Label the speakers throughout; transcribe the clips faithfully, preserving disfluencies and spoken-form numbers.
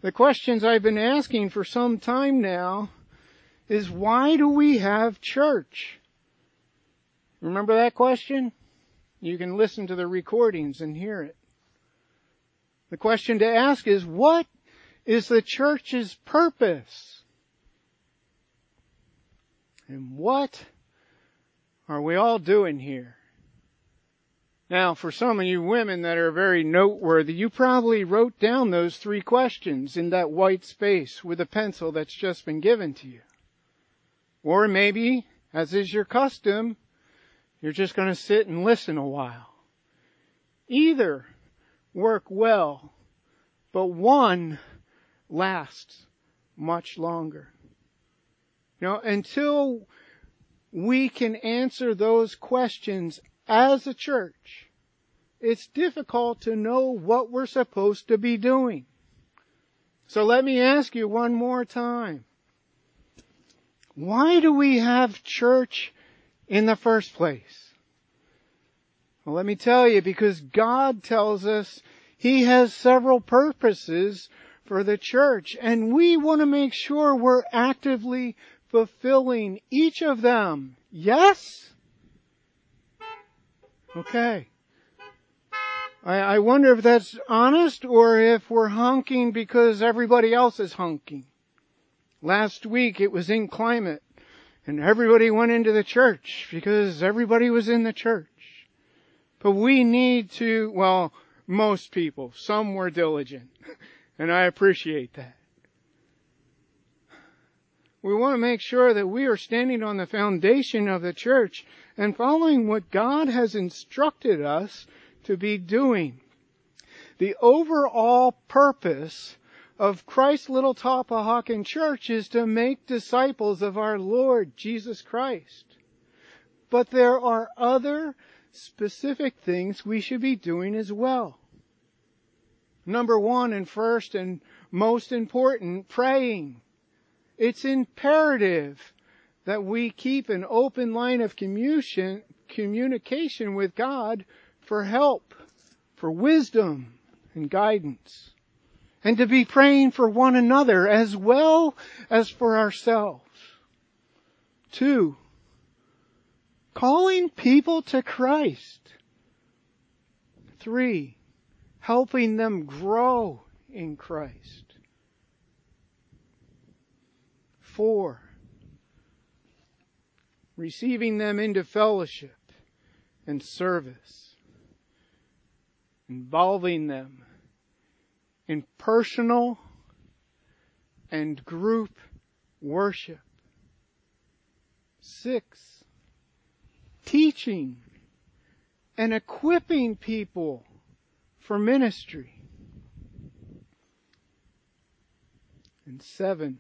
Speaker 1: The questions I've been asking for some time now is, why do we have church? Remember that question? You can listen to the recordings and hear it. The question to ask is, what is the church's purpose? And what are we all doing here? Now, for some of you women that are very noteworthy, you probably wrote down those three questions in that white space with a pencil that's just been given to you. Or maybe, as is your custom, you're just going to sit and listen a while. Either work well, but one lasts much longer. You know, until we can answer those questions as a church, it's difficult to know what we're supposed to be doing. So let me ask you one more time. Why do we have church in the first place? Well, let me tell you, because God tells us He has several purposes for the church, and we want to make sure we're actively fulfilling each of them. Yes? Okay. I, I wonder if that's honest or if we're honking because everybody else is honking. Last week it was in climate and everybody went into the church because everybody was in the church. But we need to, well, most people, some were diligent, and I appreciate that. We want to make sure that we are standing on the foundation of the church and following what God has instructed us to be doing. The overall purpose of Christ's Little Tappahaken Church is to make disciples of our Lord Jesus Christ. But there are other specific things we should be doing as well. Number one and first and most important, praying. It's imperative that we keep an open line of communication, communication with God for help, for wisdom and guidance. And to be praying for one another as well as for ourselves. Two, calling people to Christ. Three, helping them grow in Christ. Four, receiving them into fellowship and service. Involving them in personal and group worship. Six, teaching and equipping people for ministry. And seven,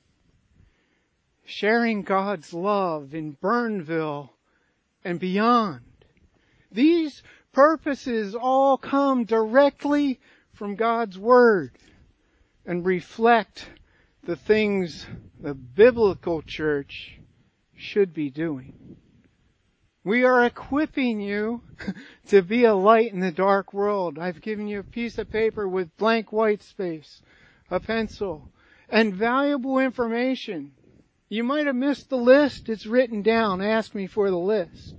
Speaker 1: sharing God's love in Burnville and beyond. These purposes all come directly from God's Word and reflect the things the biblical church should be doing. We are equipping you to be a light in the dark world. I've given you a piece of paper with blank white space, a pencil, and valuable information. You might have missed the list. It's written down. Ask me for the list.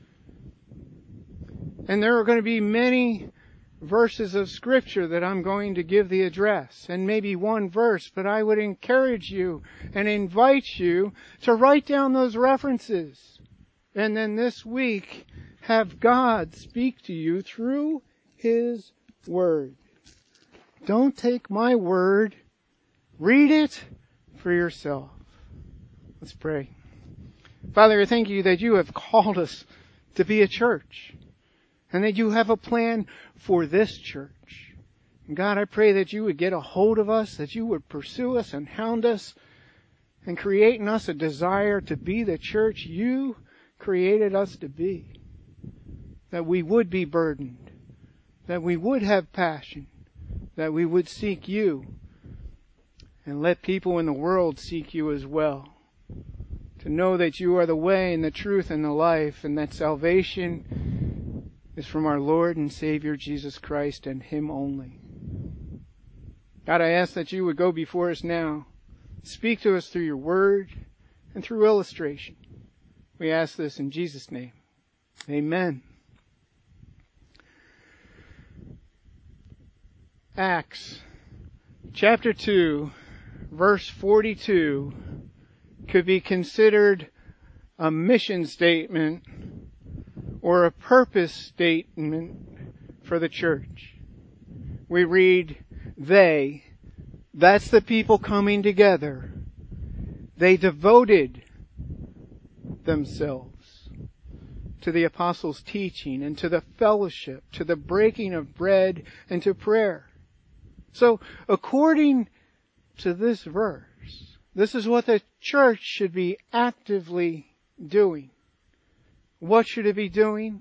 Speaker 1: And there are going to be many verses of Scripture that I'm going to give the address, and maybe one verse, but I would encourage you and invite you to write down those references. And then this week, have God speak to you through His Word. Don't take my word. Read it for yourself. Let's pray. Father, I thank you that you have called us to be a church and that you have a plan for this church. And God, I pray that you would get a hold of us, that you would pursue us and hound us and create in us a desire to be the church you created us to be. That we would be burdened, that we would have passion, that we would seek you and let people in the world seek you as well. To know that you are the way and the truth and the life, and that salvation is from our Lord and Savior Jesus Christ and Him only. God, I ask that you would go before us now. Speak to us through your word and through illustration. We ask this in Jesus' name. Amen. Acts chapter two, verse forty-two could be considered a mission statement or a purpose statement for the church. We read, they, that's the people coming together, they devoted themselves to the apostles' teaching and to the fellowship, to the breaking of bread and to prayer. So, according to this verse, this is what the church should be actively doing. What should it be doing?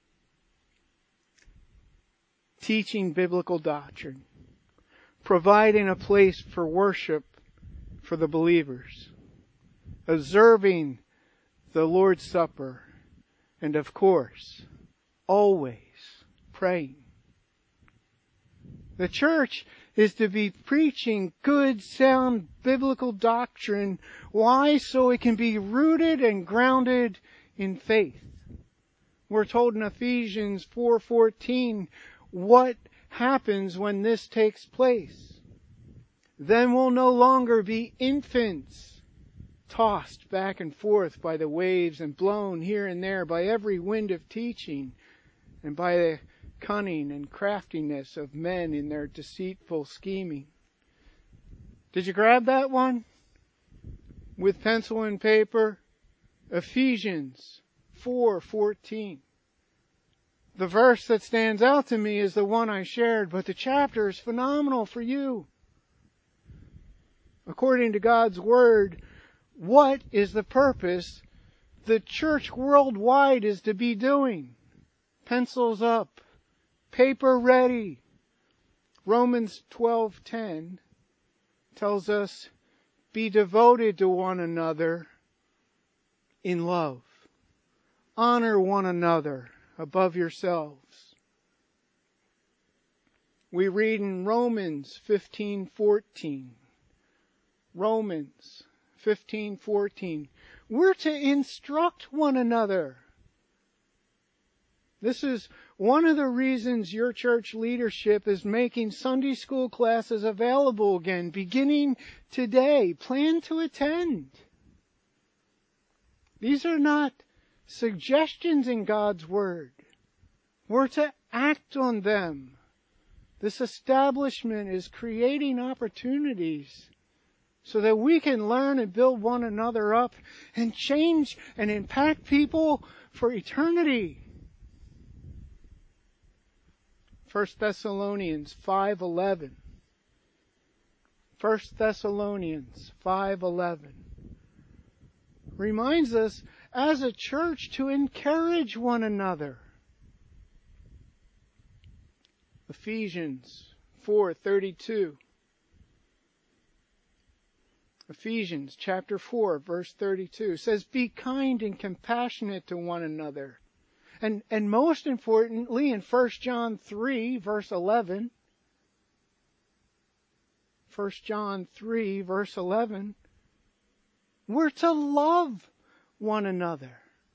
Speaker 1: Teaching biblical doctrine. Providing a place for worship for the believers. Observing the Lord's Supper. And of course, always praying. The church is to be preaching good, sound, biblical doctrine. Why? So it can be rooted and grounded in faith. We're told in Ephesians four fourteen what happens when this takes place. Then we'll no longer be infants, tossed back and forth by the waves and blown here and there by every wind of teaching and by the cunning and craftiness of men in their deceitful scheming. Did you grab that one? With pencil and paper? Ephesians four fourteen. The verse that stands out to me is the one I shared, but the chapter is phenomenal for you. According to God's Word, what is the purpose the church worldwide is to be doing? Pencils up. Paper ready. Romans twelve ten tells us, be devoted to one another in love. Honor one another above yourselves. We read in Romans fifteen fourteen. Romans fifteen fourteen. We're to instruct one another. This is one of the reasons your church leadership is making Sunday school classes available again, beginning today. Plan to attend. These are not suggestions in God's Word. We're to act on them. This establishment is creating opportunities so that we can learn and build one another up and change and impact people for eternity. First Thessalonians five eleven. First Thessalonians five eleven reminds us as a church to encourage one another. Ephesians four thirty-two. Ephesians chapter four verse thirty-two says, be kind and compassionate to one another. And, and most importantly, in First John three, verse eleven, First John three, verse eleven, we're to love one another.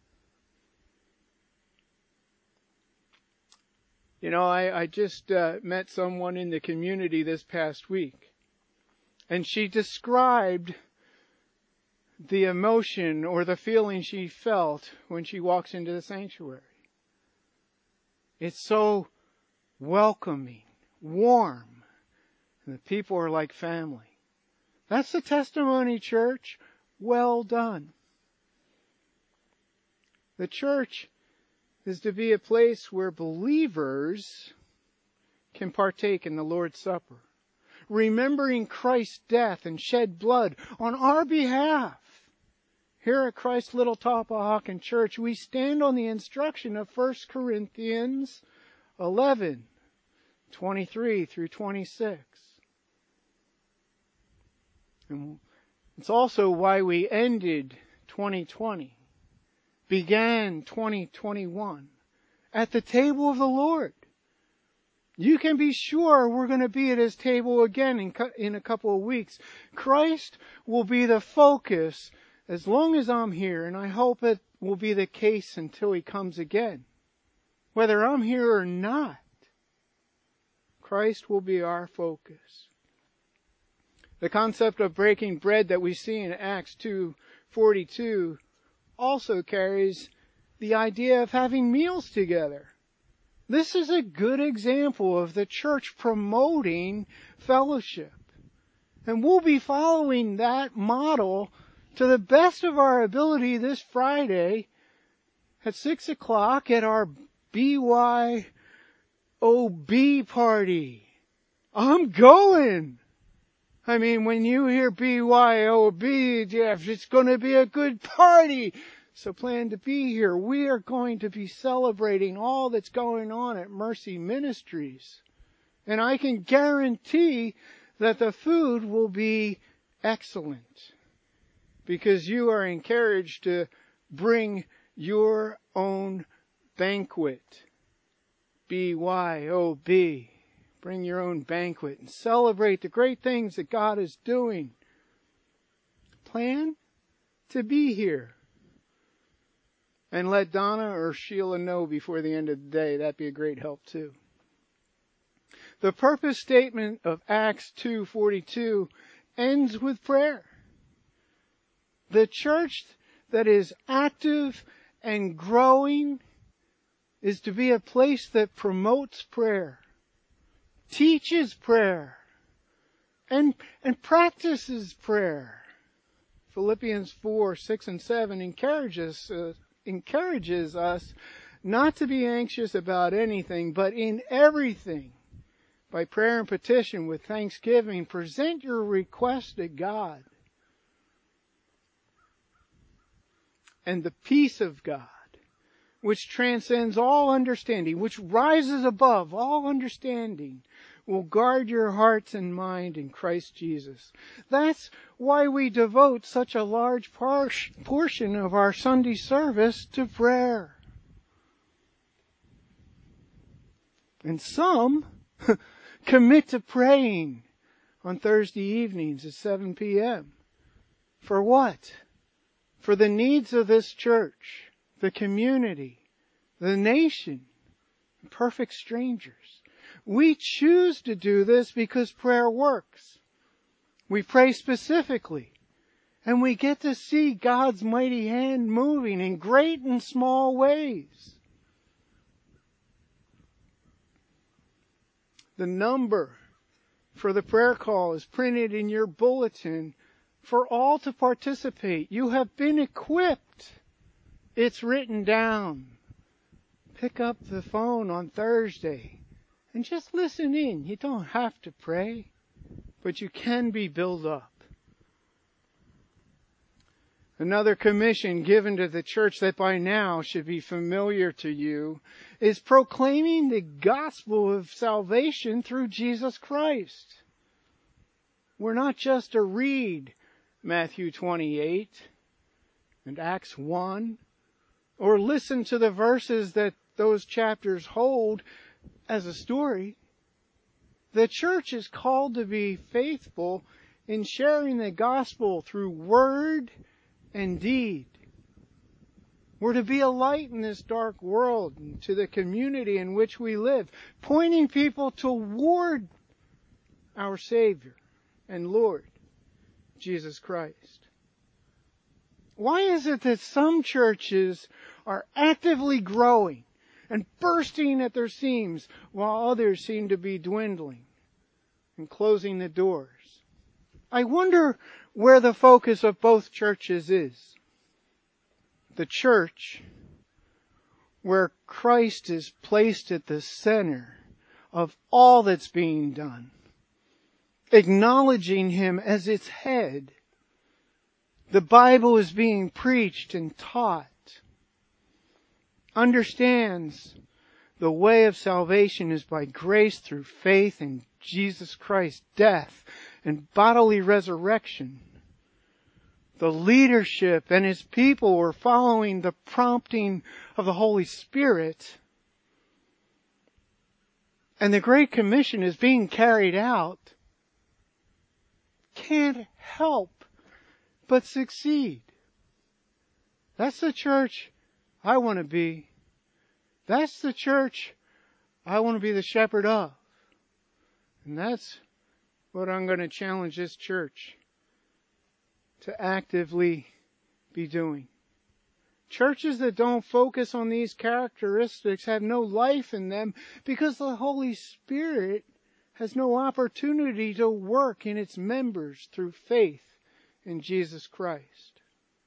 Speaker 1: You know, I, I just uh, met someone in the community this past week, and she described the emotion or the feeling she felt when she walks into the sanctuary. It's so welcoming, warm, and the people are like family. That's the testimony, church. Well done. The church is to be a place where believers can partake in the Lord's Supper, remembering Christ's death and shed blood on our behalf. Here at Christ Little Topahakan Church, we stand on the instruction of First Corinthians eleven, twenty-three through twenty-six. And it's also why we ended twenty twenty, began twenty twenty-one at the table of the Lord, You can be sure we're going to be at His table again in, in a couple of weeks. Christ will be the focus as long as I'm here, and I hope it will be the case until He comes again. Whether I'm here or not, Christ will be our focus. The concept of breaking bread that we see in Acts two forty-two also carries the idea of having meals together. This is a good example of the church promoting fellowship. And we'll be following that model to the best of our ability this Friday at six o'clock at our B Y O B party. I'm going! I mean, when you hear B Y O B, Jeff, it's going to be a good party. So plan to be here. We are going to be celebrating all that's going on at Mercy Ministries. And I can guarantee that the food will be excellent. Because you are encouraged to bring your own banquet. B Y O B. Bring your own banquet and celebrate the great things that God is doing. Plan to be here. And let Donna or Sheila know before the end of the day. That'd be a great help too. The purpose statement of Acts two forty-two ends with prayer. The church that is active and growing is to be a place that promotes prayer, teaches prayer, and, and practices prayer. Philippians four, six, and seven encourages uh, encourages us not to be anxious about anything, but in everything, by prayer and petition with thanksgiving, present your request to God. And the peace of God, which transcends all understanding, which rises above all understanding, will guard your hearts and mind in Christ Jesus. That's why we devote such a large par- portion of our Sunday service to prayer. And some commit to praying on Thursday evenings at seven p.m. For what? For the needs of this church, the community, the nation, perfect strangers. We choose to do this because prayer works. We pray specifically, and we get to see God's mighty hand moving in great and small ways. The number for the prayer call is printed in your bulletin for all to participate. You have been equipped. It's written down. Pick up the phone on Thursday and just listen in. You don't have to pray, but you can be built up. Another commission given to the church that by now should be familiar to you is proclaiming the gospel of salvation through Jesus Christ. We're not just to read Matthew twenty-eight and Acts one, or listen to the verses that those chapters hold as a story. The church is called to be faithful in sharing the gospel through word and deed. We're to be a light in this dark world and to the community in which we live, pointing people toward our Savior and Lord, Jesus Christ. Why is it that some churches are actively growing and bursting at their seams while others seem to be dwindling and closing the doors? I wonder where the focus of both churches is. The church where Christ is placed at the center of all that's being done, acknowledging Him as its head. The Bible is being preached and taught. Understands the way of salvation is by grace through faith in Jesus Christ's death and bodily resurrection. The leadership and His people were following the prompting of the Holy Spirit. and the Great Commission is being carried out, can't help but succeed. That's the church I want to be. That's the church I want to be the shepherd of. And that's what I'm going to challenge this church to actively be doing. Churches that don't focus on these characteristics have no life in them because the Holy Spirit has no opportunity to work in its members through faith in Jesus Christ.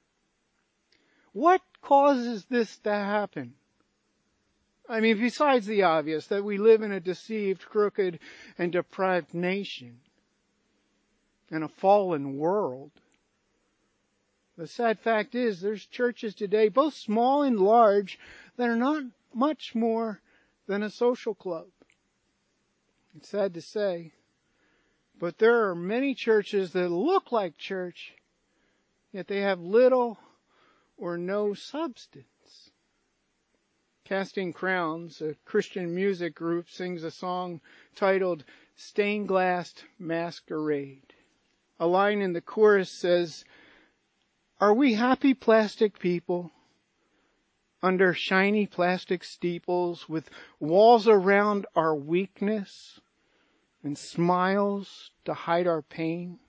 Speaker 1: What causes this to happen? I mean, besides the obvious, that we live in a deceived, crooked, and deprived nation, in a fallen world. The sad fact is, there's churches today, both small and large, that are not much more than a social club. It's sad to say, but there are many churches that look like church, yet they have little or no substance. Casting Crowns, a Christian music group, sings a song titled Stained Glass Masquerade. A line in the chorus says, "Are we happy plastic people under shiny plastic steeples with walls around our weakness and smiles to hide our pain?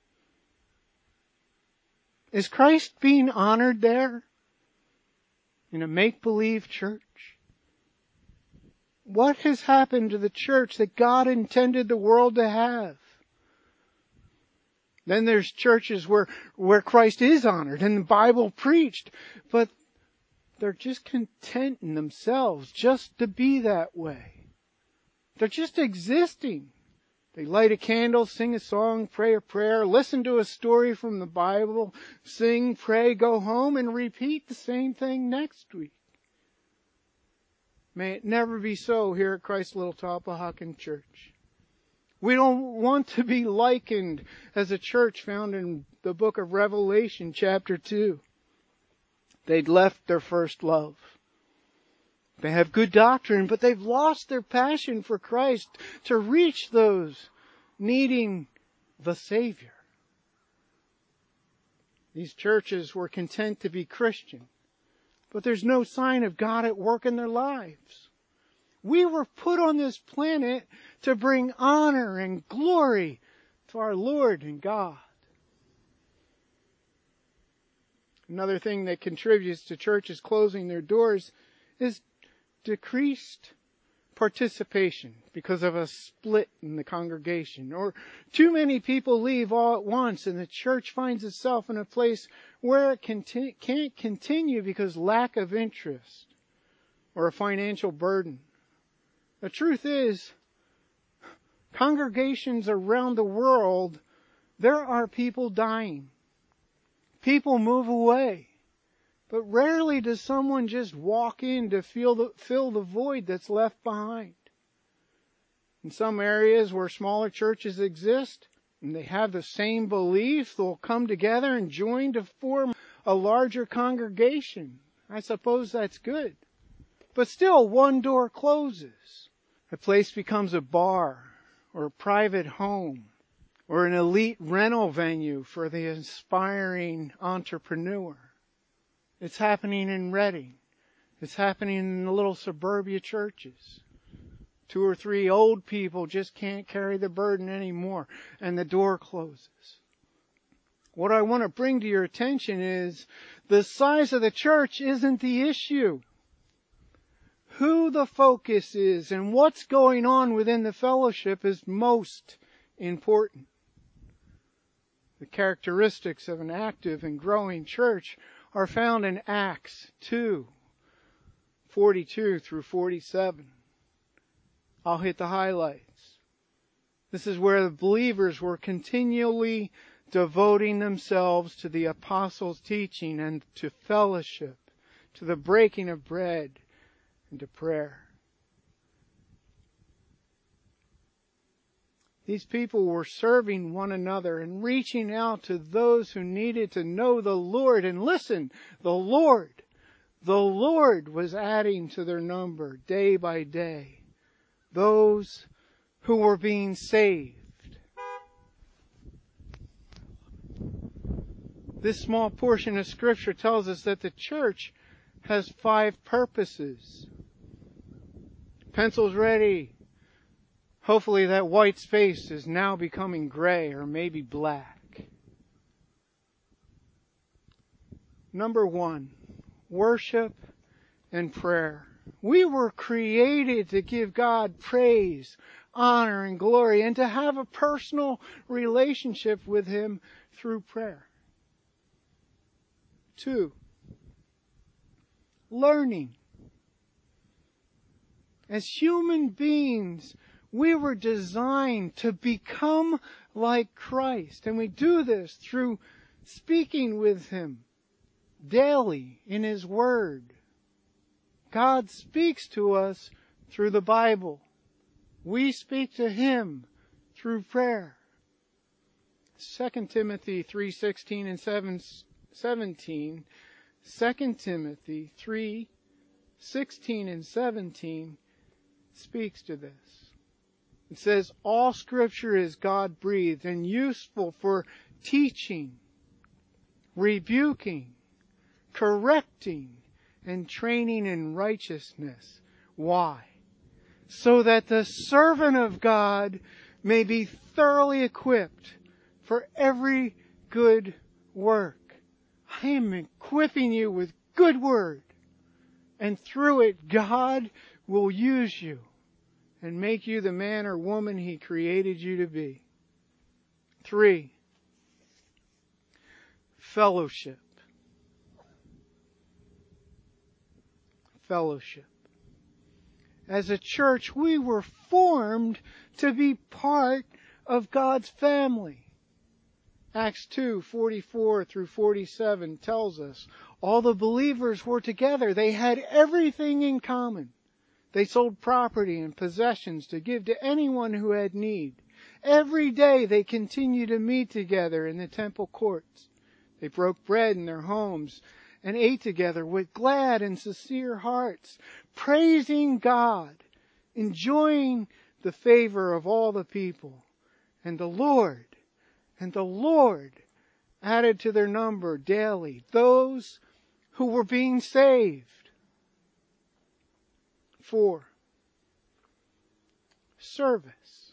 Speaker 1: Is Christ being honored there in a make-believe church? What has happened to the church that God intended the world to have?" Then there's churches where, where Christ is honored and the Bible preached, but they're just content in themselves just to be that way. They're just existing. They light a candle, sing a song, pray a prayer, listen to a story from the Bible, sing, pray, go home, and repeat the same thing next week. May it never be so here at Christ Little Talpahakan Church. We don't want to be likened as a church found in the book of Revelation chapter two. They'd left their first love. They have good doctrine, but they've lost their passion for Christ to reach those needing the Savior. These churches were content to be Christian, but there's no sign of God at work in their lives. We were put on this planet to bring honor and glory to our Lord and God. Another thing that contributes to churches closing their doors is decreased participation because of a split in the congregation, or too many people leave all at once and the church finds itself in a place where it conti- can't continue because lack of interest or a financial burden. The truth is, congregations around the world, there are people dying. People move away. But rarely does someone just walk in to feel the, fill the void that's left behind. In some areas where smaller churches exist, and they have the same belief, they'll come together and join to form a larger congregation. I suppose that's good. But still, one door closes. A place becomes a bar, or a private home, or an elite rental venue for the aspiring entrepreneur. It's happening in Reading. It's happening in the little suburbia churches. Two or three old people just can't carry the burden anymore, and the door closes. What I want to bring to your attention is the size of the church isn't the issue. Who the focus is and what's going on within the fellowship is most important. The characteristics of an active and growing church are found in Acts two, forty-two through forty-seven. I'll hit the highlights. This is where the believers were continually devoting themselves to the apostles' teaching and to fellowship, to the breaking of bread, and to prayer. These people were serving one another and reaching out to those who needed to know the Lord. And listen, the Lord, the Lord was adding to their number day by day those who were being saved. This small portion of Scripture tells us that the church has five purposes. Pencils ready. Hopefully that white space is now becoming gray or maybe black. Number one, worship and prayer. We were created to give God praise, honor, and glory, and to have a personal relationship with Him through prayer. Two, learning. As human beings, we were designed to become like Christ. And we do this through speaking with Him daily in His Word. God speaks to us through the Bible. We speak to Him through prayer. Second Timothy three sixteen and seventeen. Second Timothy three sixteen and seventeen speaks to this. It says, all Scripture is God-breathed and useful for teaching, rebuking, correcting, and training in righteousness. Why? So that the servant of God may be thoroughly equipped for every good work. I am equipping you with good word. And through it, God will use you and make you the man or woman He created you to be. Three, fellowship. Fellowship. As a church, we were formed to be part of God's family. Acts two forty-four through forty-seven tells us all the believers were together. They had everything in common. They sold property and possessions to give to anyone who had need. Every day they continued to meet together in the temple courts. They broke bread in their homes and ate together with glad and sincere hearts, praising God, enjoying the favor of all the people. And the Lord, and the Lord added to their number daily those who were being saved. Four, service.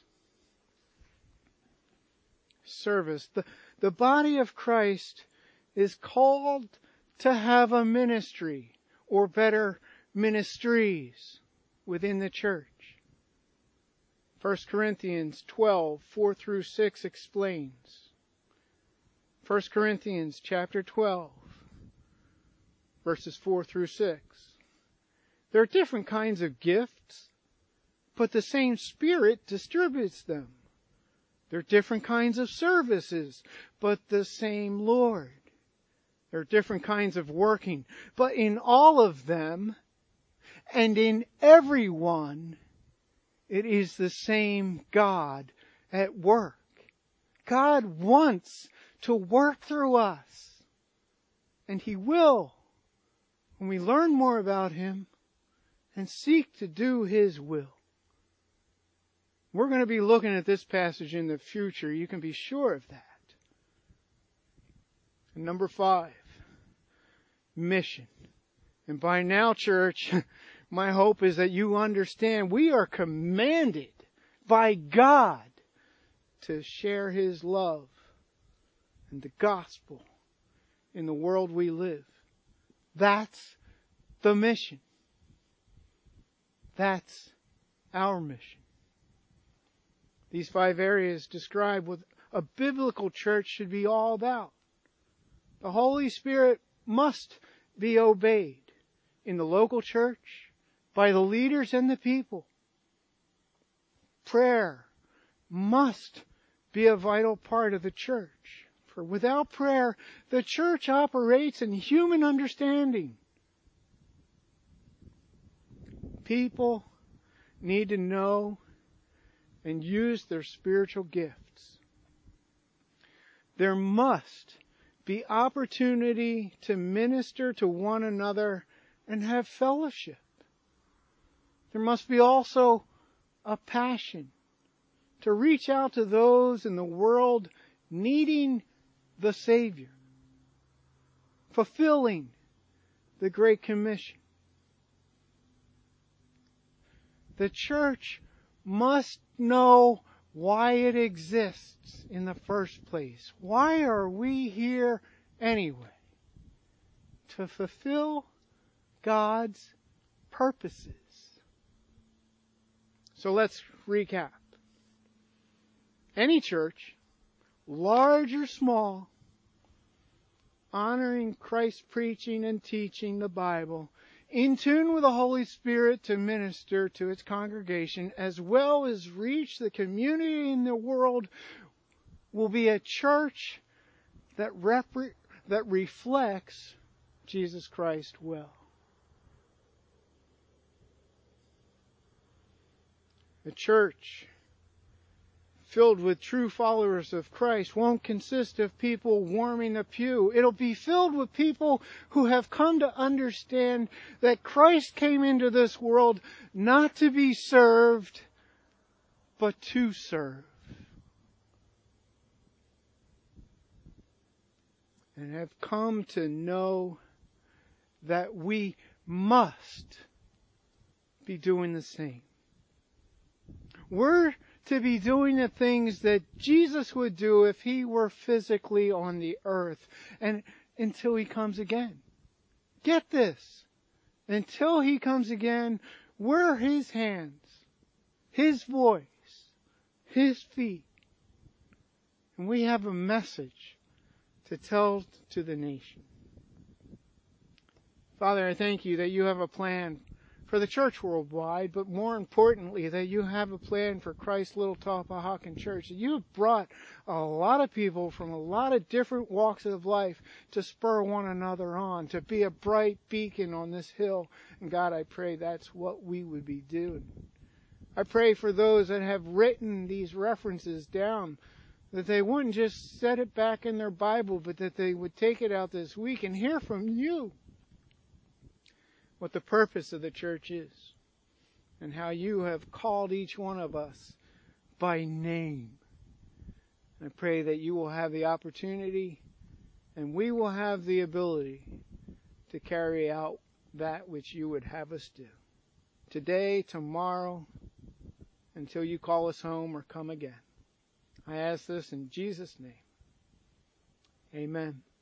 Speaker 1: Service. The, the body of Christ is called to have a ministry, or better, ministries within the church. First Corinthians twelve, four through six explains. First Corinthians chapter twelve, verses four through six. There are different kinds of gifts, but the same Spirit distributes them. There are different kinds of services, but the same Lord. There are different kinds of working, but in all of them, and in everyone, it is the same God at work. God wants to work through us, and He will when we learn more about Him and seek to do His will. We're going to be looking at this passage in the future. You can be sure of that. And number five, mission. And by now, church, my hope is that you understand we are commanded by God to share His love and the gospel in the world we live. That's the mission. That's our mission. These five areas describe what a biblical church should be all about. The Holy Spirit must be obeyed in the local church, by the leaders and the people. Prayer must be a vital part of the church. For without prayer, the church operates in human understanding. People need to know and use their spiritual gifts. There must be opportunity to minister to one another and have fellowship. There must be also a passion to reach out to those in the world needing the Savior, fulfilling the Great Commission. The church must know why it exists in the first place. Why are we here anyway? To fulfill God's purposes. So let's recap. Any church, large or small, honoring Christ's preaching and teaching the Bible, in tune with the Holy Spirit to minister to its congregation, as well as reach the community in the world, will be a church that rep- that reflects Jesus Christ well. A church filled with true followers of Christ won't consist of people warming the pew. It'll be filled with people who have come to understand that Christ came into this world not to be served, but to serve. And have come to know that we must be doing the same. We're to be doing the things that Jesus would do if He were physically on the earth, and until He comes again. Get this. Until He comes again, we're His hands, His voice, His feet. And we have a message to tell to the nation. Father, I thank You that You have a plan for the church worldwide, but more importantly, that You have a plan for Christ Little Tulpehocken Church. That You have brought a lot of people from a lot of different walks of life to spur one another on, to be a bright beacon on this hill. And God, I pray that's what we would be doing. I pray for those that have written these references down, that they wouldn't just set it back in their Bible, but that they would take it out this week and hear from You what the purpose of the church is, and how You have called each one of us by name. I pray that You will have the opportunity, and we will have the ability to carry out that which You would have us do. Today, tomorrow, until You call us home or come again. I ask this in Jesus' name. Amen.